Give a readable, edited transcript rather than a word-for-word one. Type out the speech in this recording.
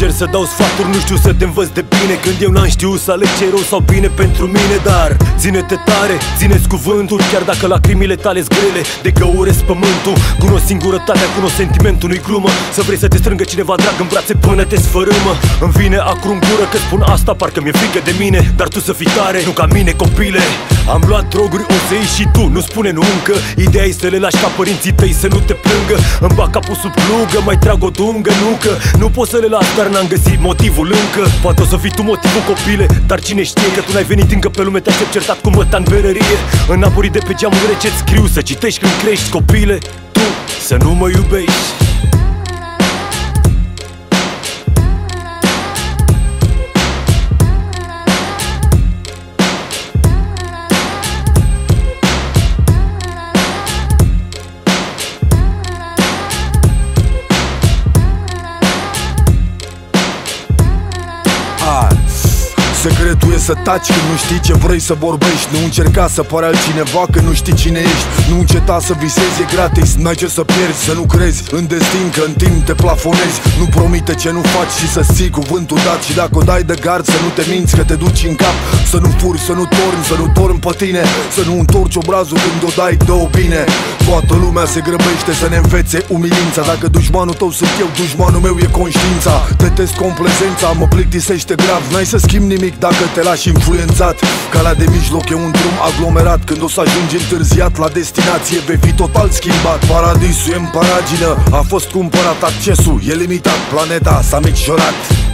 încerc să dau sfaturi, nu știu să te învăț de bine, când eu n-am știut să aleg ce rău sau bine pentru mine. Dar ține-te tare, ține-ți cuvântul, chiar dacă lacrimile tale-s grele, de că urăsc pământul. Cunosc singurătatea, cunosc sentimentul, nu-i glumă să vrei să te strângă cineva drag în brațe până te sfărâmă. Îmi vine acru în gură că spun asta, parcă mi-e frică de mine, dar tu să fii tare, nu ca mine, copile. Am luat droguri, o să iei și tu, nu spune nu încă. Ideea e să le lași ca părinții tăi să nu te plângă. Îmi bag capul sub plugă, mai trag o dungă, nucă. Nu pot să le las, dar n-am găsit motivul încă. Poate o să fii tu motivul, copile, dar cine știe că tu n-ai venit încă pe lume, te-aștept certat cu măta în berărie. În aburii de pe geamul rece-ți scriu să citești când crești, copile. Tu să nu mă iubești. Secretul e să taci când nu știi ce vrei să vorbești. Nu încerca să pari altcineva când nu știi cine ești. Nu înceta să visezi, e gratis, n-ai ce să pierzi. Să nu crezi în destin că în timp te plafonezi. Nu promite ce nu faci și să ții cuvântul dat. Și dacă o dai de gard să nu te minți că te duci în cap. Să nu furi, să nu torni, să nu torni pe tine. Să nu întorci obrazul când o dai, dă-o bine. Toată lumea se grăbește să ne învețe umilința. Dacă dușmanul tău sunt eu, dușmanul meu e conștiința. Detest complezența, mă plictisește grav. N-ai să schimbi nimic dacă te lași influențat. Calea de mijloc e un drum aglomerat. Când o să ajungi întârziat la destinație, vei fi total schimbat. Paradisul e în paragină, a fost cumpărat, accesul e limitat. Planeta s-a micșorat.